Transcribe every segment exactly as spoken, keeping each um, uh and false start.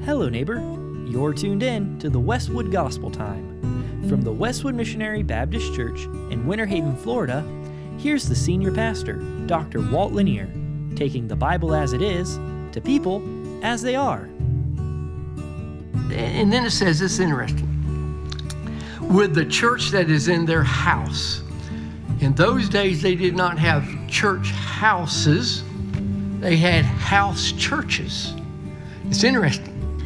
Hello, neighbor. You're tuned in to the Westwood Gospel Time. From the Westwood Missionary Baptist Church in Winter Haven, Florida, here's the senior pastor, Doctor Walt Lanier, taking the Bible as it is to people as they are. And then it says, it's interesting, with the church that is in their house. In those days, they did not have church houses. They had house churches. It's interesting.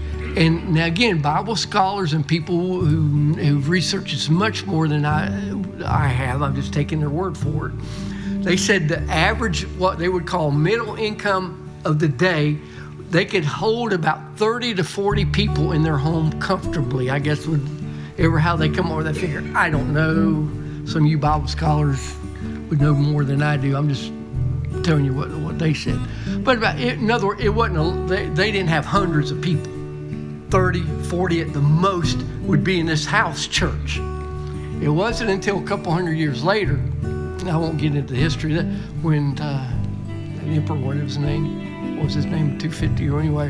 And now again, Bible scholars and people who, who've researched this much more than I, I have, I'm just taking their word for it. They said the average, what they would call middle income of the day, they could hold about thirty to forty people in their home comfortably. I guess would ever how they come up with that figure, I don't know. Some of you Bible scholars would know more than I do. I'm just telling you what, what they said. But about, in other words, it wasn't a, they, they didn't have hundreds of people. thirty, forty at the most would be in this house church. It wasn't until a couple hundred years later, and I won't get into the history, that when uh, the emperor, what was his name? What was his name? two fifty or anyway,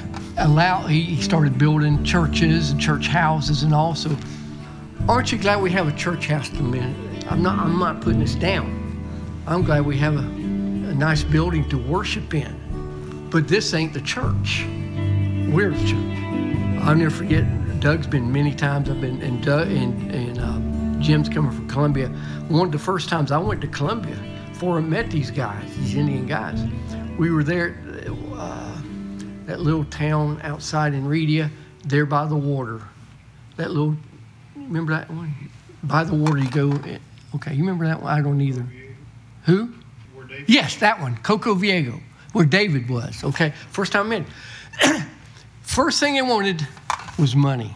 allow, he started building churches and church houses and all. So aren't you glad we have a church house to men? I'm not, I'm not putting this down. I'm glad we have a, a nice building to worship in. But this ain't the church. We're the church. I'll never forget, Doug's been many times. I've been, and, Doug, and, and uh, Jim's coming from Columbia. One of the first times I went to Columbia before I met these guys, these Indian guys. We were there, uh, that little town outside in Redia, there by the water. That little, remember that one? By the water you go, okay, you remember that one? I don't either. Who? Yes, that one, Coco Viego, where David was, okay? First time I met him. First thing they wanted was money.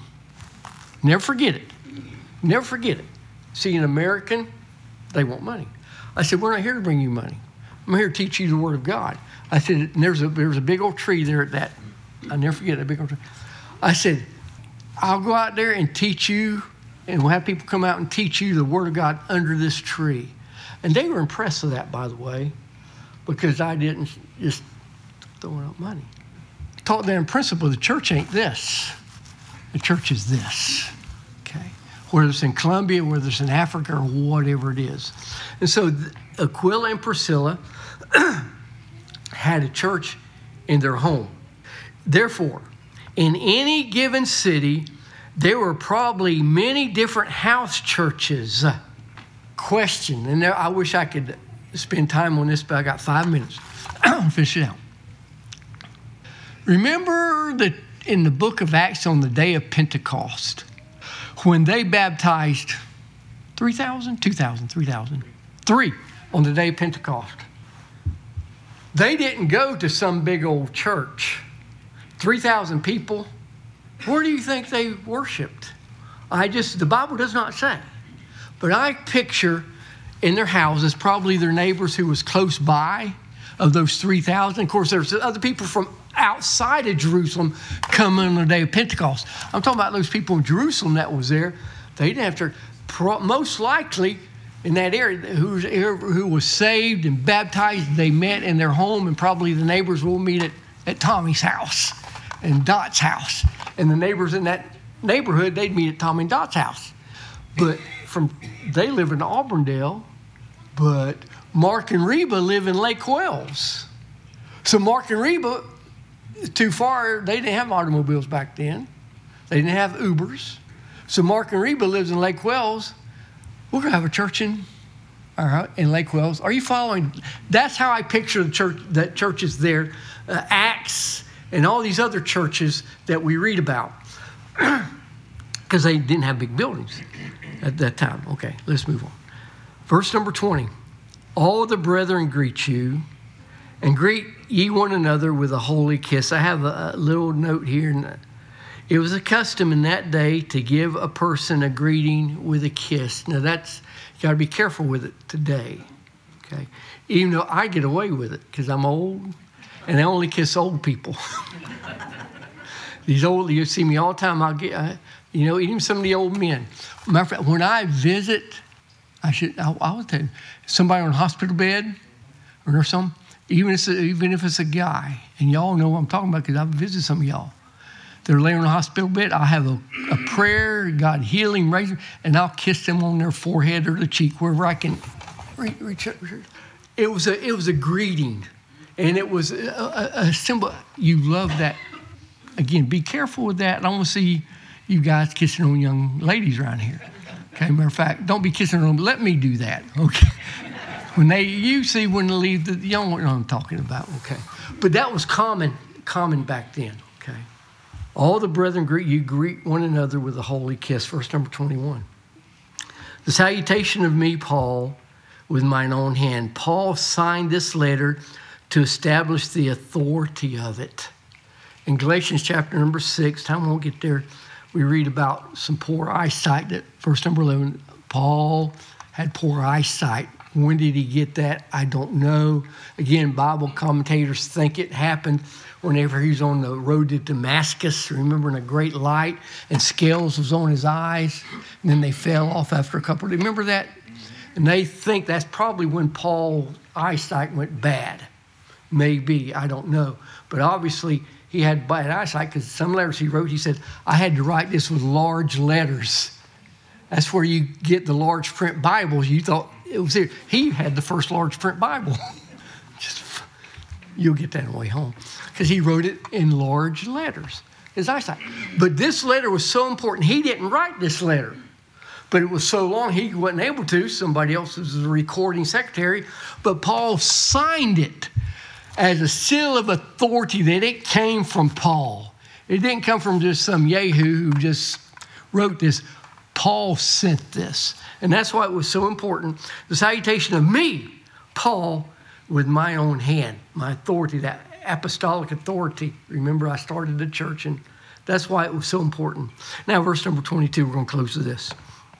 Never forget it. Never forget it. See, an American, they want money. I said, we're not here to bring you money. I'm here to teach you the Word of God. I said, and there's a there's a big old tree there at that. I'll never forget that big old tree. I said, I'll go out there and teach you, and we'll have people come out and teach you the Word of God under this tree. And they were impressed with that, by the way, because I didn't just throw out money. Taught them in principle, the church ain't this. The church is this, okay? Whether it's in Colombia, whether it's in Africa, or whatever it is. And so Aquila and Priscilla had a church in their home. Therefore, in any given city, there were probably many different house churches. Question, and there, I wish I could spend time on this, but I got five minutes. I'll finish it out. Remember that in the book of Acts on the day of Pentecost, when they baptized three thousand, two thousand, three thousand, three on the day of Pentecost. They didn't go to some big old church. three thousand people. Where do you think they worshiped? I just, the Bible does not say. But I picture in their houses, probably their neighbors who was close by of those three thousand. Of course, there's other people from outside of Jerusalem coming on the day of Pentecost. I'm talking about those people in Jerusalem that was there. They didn't have to, most likely in that area, who, who was saved and baptized, they met in their home, and probably the neighbors will meet at, at Tommy's house and Dot's house. And the neighbors in that neighborhood, they'd meet at Tommy and Dot's house. But from they live in Auburndale, but Mark and Reba live in Lake Wells. So Mark and Reba, too far, they didn't have automobiles back then. They didn't have Ubers. So Mark and Reba lives in Lake Wells. We're going to have a church in, all right, in Lake Wells. Are you following? That's how I picture the church, that churches there, uh, Acts, and all these other churches that we read about. Because they didn't have big buildings at that time. Okay, let's move on. Verse number twenty. All the brethren greet you, and greet ye one another with a holy kiss. I have a, a little note here. It was a custom in that day to give a person a greeting with a kiss. Now that's, you got to be careful with it today, okay? Even though I get away with it because I'm old, and I only kiss old people. These old, you see me all the time. I'll get, I, you know, even some of the old men. Matter of fact, when I visit, I should, I, I would tell you, somebody on a hospital bed or something, even if, it's a, even if it's a guy, and y'all know what I'm talking about because I've visited some of y'all. they're laying on the hospital bed, I'll have a, a prayer, God healing, raise them, and I'll kiss them on their forehead or the cheek, wherever I can reach. reach, reach. It was a, it was a greeting, and it was a, a, a symbol. You love that. Again, be careful with that. I don't want to see you guys kissing on young ladies around here. Okay, matter of fact, don't be kissing on them. Let me do that. Okay. When they, you see when they leave, the young one I'm talking about. Okay, but that was common, common back then. Okay, all the brethren greet you, greet one another with a holy kiss. Verse number twenty-one. The salutation of me, Paul, with mine own hand. Paul signed this letter to establish the authority of it. In Galatians chapter number six, time won't get there, we read about some poor eyesight. That verse number eleven, Paul had poor eyesight. When did he get that? I don't know. Again, Bible commentators think it happened whenever he was on the road to Damascus, remembering a great light, and scales was on his eyes, and then they fell off after a couple of days. Remember that? And they think that's probably when Paul's eyesight went bad. Maybe, I don't know. But obviously, he had bad eyesight because some letters he wrote, he said, I had to write this with large letters. That's where you get the large print Bibles. You thought it was here. He had the first large print Bible. Just, you'll get that on the way home. Because he wrote it in large letters, his eyesight. But this letter was so important. He didn't write this letter. But it was so long he wasn't able to. Somebody else was the recording secretary. But Paul signed it as a seal of authority that it came from Paul. It didn't come from just some yahoo who just wrote this. Paul sent this. And that's why it was so important. The salutation of me, Paul, with my own hand, my authority, that apostolic authority. Remember, I started the church, and that's why it was so important. Now, verse number twenty-two, we're going to close with this.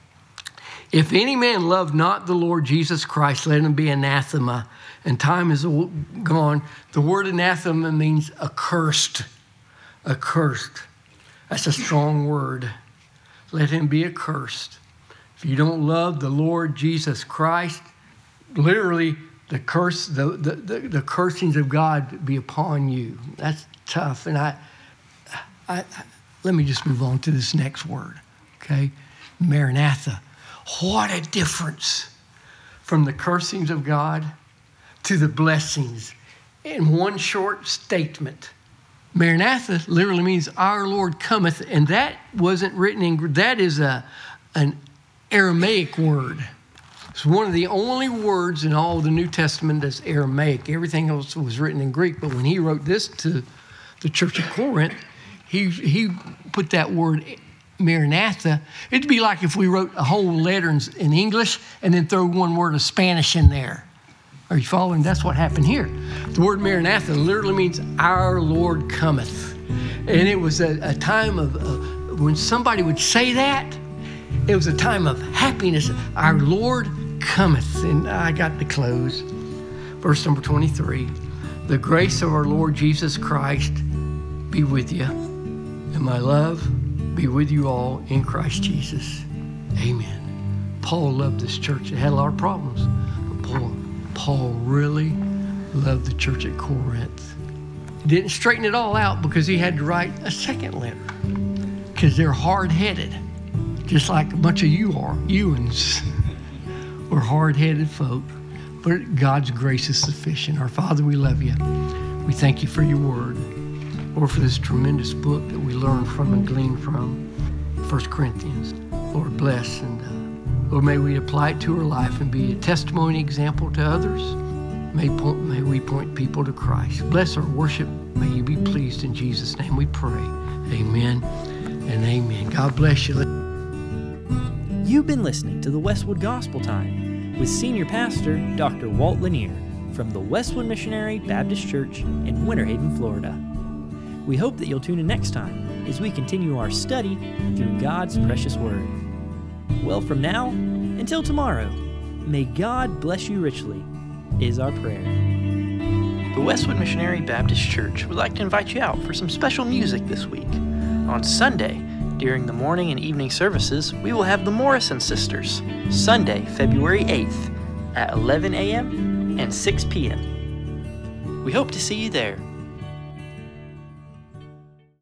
If any man love not the Lord Jesus Christ, let him be anathema. And time is gone. The word anathema means accursed. Accursed. That's a strong word. Let him be accursed. If you don't love the Lord Jesus Christ, literally the curse, the, the, the, the cursings of God be upon you. That's tough. And I, I, I, let me just move on to this next word. Okay, Maranatha. What a difference from the cursings of God to the blessings in one short statement. Maranatha literally means our Lord cometh, and that wasn't written in, that is a, an Aramaic word. It's one of the only words in all of the New Testament that's Aramaic. Everything else was written in Greek, but when he wrote this to the church of Corinth, he, he put that word Maranatha. It'd be like if we wrote a whole letter in, in English and then throw one word of Spanish in there. Are you following? That's what happened here. The word Maranatha literally means our Lord cometh. And it was a, a time of, uh, when somebody would say that, it was a time of happiness. Our Lord cometh. And I got to close. Verse number twenty-three. The grace of our Lord Jesus Christ be with you. And my love be with you all in Christ Jesus. Amen. Paul loved this church. It had a lot of problems. But Paul, Paul really loved the church at Corinth. He didn't straighten it all out because he had to write a second letter. Because they're hard-headed. Just like a bunch of you are. Ewans. We're hard-headed folk. But God's grace is sufficient. Our Father, we love you. We thank you for your word. Lord, for this tremendous book that we learn from and glean from, First Corinthians. Lord, bless. And uh, Lord, may we apply it to our life and be a testimony example to others. May, point, may we point people to Christ. Bless our worship. May you be pleased. In Jesus' name we pray. Amen and amen. God bless you. You've been listening to the Westwood Gospel Time with Senior Pastor Doctor Walt Lanier from the Westwood Missionary Baptist Church in Winter Haven, Florida. We hope that you'll tune in next time as we continue our study through God's precious Word. Well, from now until tomorrow, may God bless you richly, is our prayer. The Westwood Missionary Baptist Church would like to invite you out for some special music this week. On Sunday, during the morning and evening services, we will have the Morrison Sisters, Sunday, February eighth at eleven a.m. and six p.m. We hope to see you there.